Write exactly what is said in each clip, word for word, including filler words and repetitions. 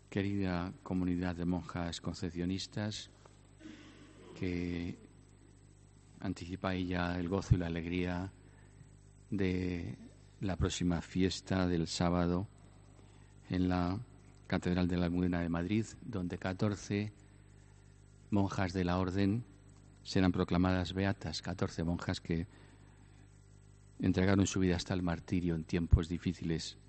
Querida comunidad de monjas concepcionistas, que anticipáis ya el gozo y la alegría de la próxima fiesta del sábado en la Catedral de la Almudena de Madrid, donde catorce monjas de la Orden serán proclamadas beatas, catorce monjas que entregaron su vida hasta el martirio en tiempos difíciles.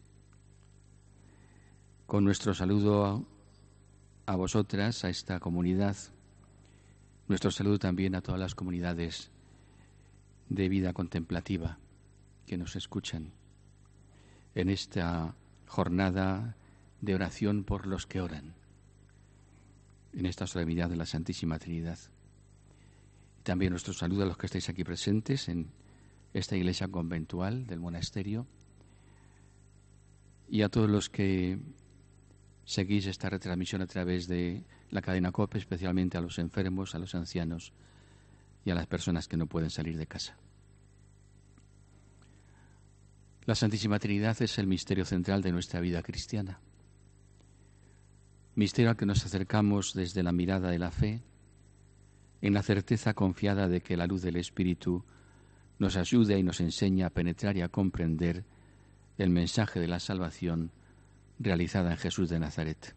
Con nuestro saludo a, a vosotras, a esta comunidad, nuestro saludo también a todas las comunidades de vida contemplativa que nos escuchan en esta jornada de oración por los que oran, en esta solemnidad de la Santísima Trinidad. También nuestro saludo a los que estáis aquí presentes en esta iglesia conventual del monasterio y a todos los que seguís esta retransmisión a través de la cadena COPE, especialmente a los enfermos, a los ancianos y a las personas que no pueden salir de casa. La Santísima Trinidad es el misterio central de nuestra vida cristiana. Misterio al que nos acercamos desde la mirada de la fe, en la certeza confiada de que la luz del Espíritu nos ayuda y nos enseña a penetrar y a comprender el mensaje de la salvación realizada en Jesús de Nazaret.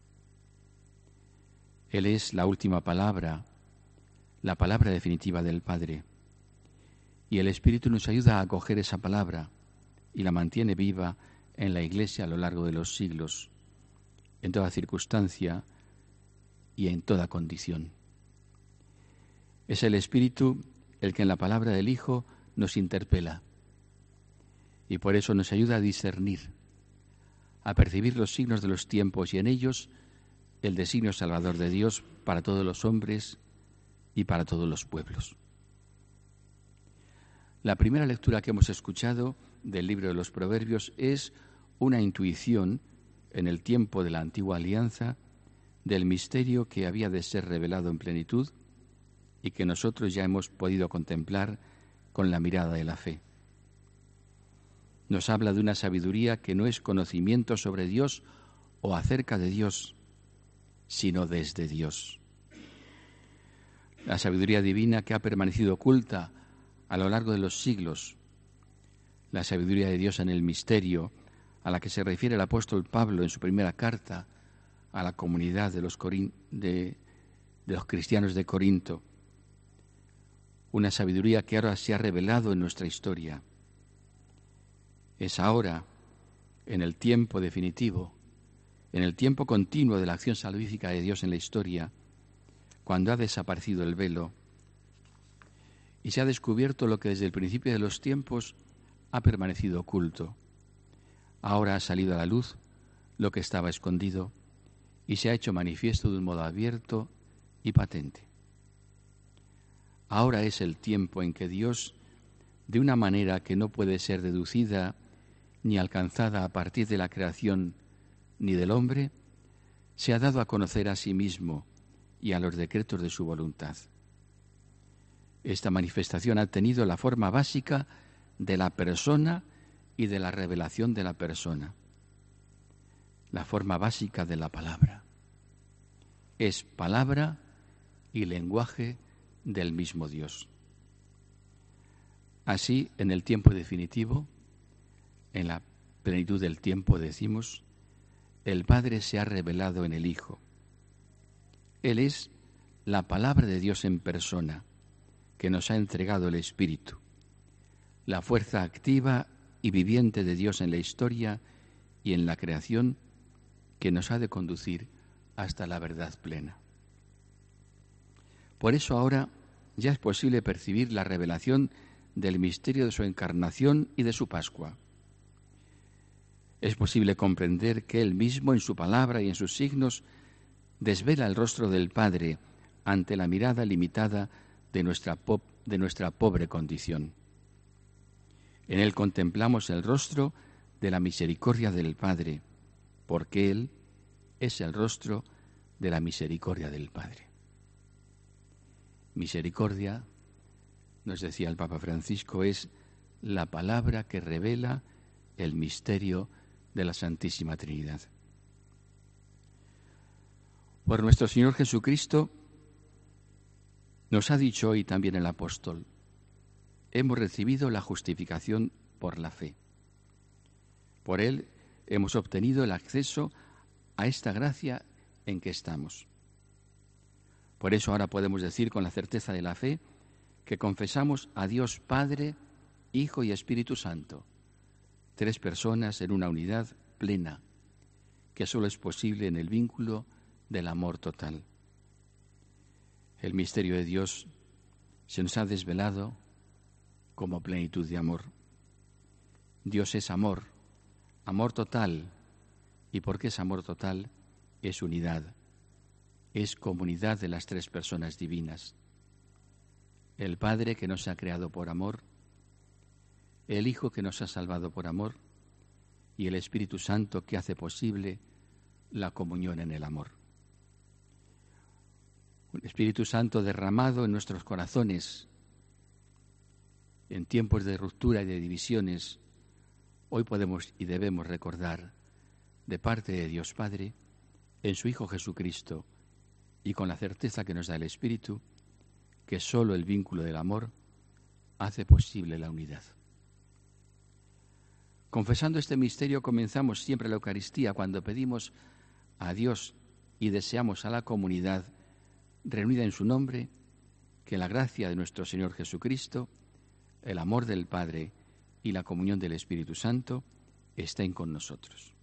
Él es la última palabra, la palabra definitiva del Padre, y el Espíritu nos ayuda a acoger esa palabra y la mantiene viva en la Iglesia a lo largo de los siglos, en toda circunstancia y en toda condición. Es el Espíritu el que en la palabra del Hijo nos interpela y por eso nos ayuda a discernir, a percibir los signos de los tiempos y en ellos el designio salvador de Dios para todos los hombres y para todos los pueblos. La primera lectura que hemos escuchado del libro de los Proverbios es una intuición en el tiempo de la antigua alianza del misterio que había de ser revelado en plenitud y que nosotros ya hemos podido contemplar con la mirada de la fe. Nos habla de una sabiduría que no es conocimiento sobre Dios o acerca de Dios, sino desde Dios. La sabiduría divina que ha permanecido oculta a lo largo de los siglos, la sabiduría de Dios en el misterio, a la que se refiere el apóstol Pablo en su primera carta a la comunidad de los, Corin- de, de los cristianos de Corinto. Una sabiduría que ahora se ha revelado en nuestra historia. Es ahora, en el tiempo definitivo, en el tiempo continuo de la acción salvífica de Dios en la historia, cuando ha desaparecido el velo y se ha descubierto lo que desde el principio de los tiempos ha permanecido oculto. Ahora ha salido a la luz lo que estaba escondido y se ha hecho manifiesto de un modo abierto y patente. Ahora es el tiempo en que Dios, de una manera que no puede ser deducida ni alcanzada a partir de la creación ni del hombre, se ha dado a conocer a sí mismo y a los decretos de su voluntad. Esta manifestación ha tenido la forma básica de la persona y de la revelación de la persona. La forma básica de la palabra. Es palabra y lenguaje del mismo Dios. Así, en el tiempo definitivo, en la plenitud del tiempo, decimos, el Padre se ha revelado en el Hijo. Él es la palabra de Dios en persona, que nos ha entregado el Espíritu, la fuerza activa y viviente de Dios en la historia y en la creación, que nos ha de conducir hasta la verdad plena. Por eso ahora ya es posible percibir la revelación del misterio de su encarnación y de su Pascua. Es posible comprender que Él mismo, en su palabra y en sus signos, desvela el rostro del Padre ante la mirada limitada de nuestra, po- de nuestra pobre condición. En Él contemplamos el rostro de la misericordia del Padre, porque Él es el rostro de la misericordia del Padre. Misericordia, nos decía el Papa Francisco, es la palabra que revela el misterio de la Santísima Trinidad. Por nuestro Señor Jesucristo, nos ha dicho hoy también el apóstol, hemos recibido la justificación por la fe. Por Él hemos obtenido el acceso a esta gracia en que estamos. Por eso ahora podemos decir con la certeza de la fe que confesamos a Dios Padre, Hijo y Espíritu Santo, tres personas en una unidad plena, que solo es posible en el vínculo del amor total. El misterio de Dios se nos ha desvelado como plenitud de amor. Dios es amor, amor total, y porque es amor total, es unidad, es comunidad de las tres personas divinas. El Padre que nos ha creado por amor, el Hijo que nos ha salvado por amor y el Espíritu Santo que hace posible la comunión en el amor. Un Espíritu Santo derramado en nuestros corazones en tiempos de ruptura y de divisiones. Hoy podemos y debemos recordar de parte de Dios Padre, en su Hijo Jesucristo, y con la certeza que nos da el Espíritu, que solo el vínculo del amor hace posible la unidad. Confesando este misterio comenzamos siempre la Eucaristía cuando pedimos a Dios y deseamos a la comunidad reunida en su nombre, que la gracia de nuestro Señor Jesucristo, el amor del Padre y la comunión del Espíritu Santo estén con nosotros.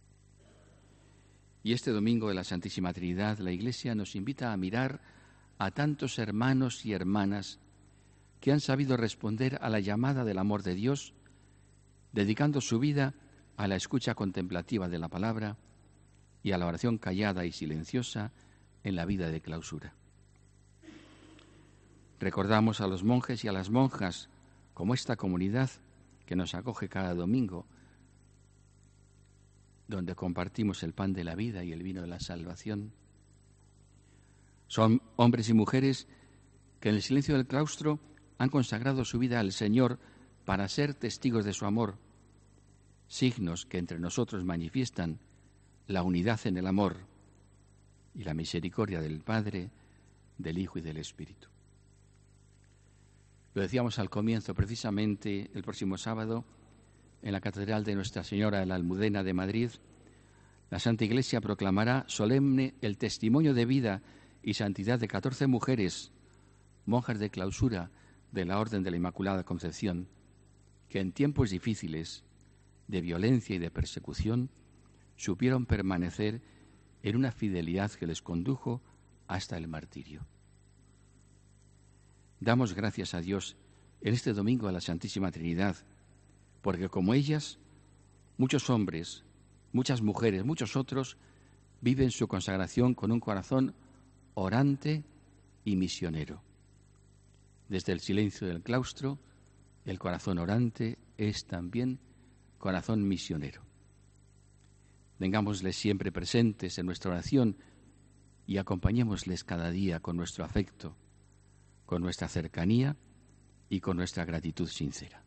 Y este domingo de la Santísima Trinidad, la Iglesia nos invita a mirar a tantos hermanos y hermanas que han sabido responder a la llamada del amor de Dios, dedicando su vida a la escucha contemplativa de la palabra y a la oración callada y silenciosa en la vida de clausura. Recordamos a los monjes y a las monjas como esta comunidad que nos acoge cada domingo, donde compartimos el pan de la vida y el vino de la salvación. Son hombres y mujeres que en el silencio del claustro han consagrado su vida al Señor para ser testigos de su amor, signos que entre nosotros manifiestan la unidad en el amor y la misericordia del Padre, del Hijo y del Espíritu. Lo decíamos al comienzo, precisamente el próximo sábado, en la Catedral de Nuestra Señora de la Almudena de Madrid, la Santa Iglesia proclamará solemne el testimonio de vida y santidad de catorce mujeres, monjas de clausura de la Orden de la Inmaculada Concepción, que en tiempos difíciles de violencia y de persecución supieron permanecer en una fidelidad que les condujo hasta el martirio. Damos gracias a Dios en este domingo a la Santísima Trinidad, porque como ellas, muchos hombres, muchas mujeres, muchos otros viven su consagración con un corazón orante y misionero. Desde el silencio del claustro, el corazón orante es también corazón misionero. Tengámosles siempre presentes en nuestra oración y acompañémosles cada día con nuestro afecto, con nuestra cercanía y con nuestra gratitud sincera.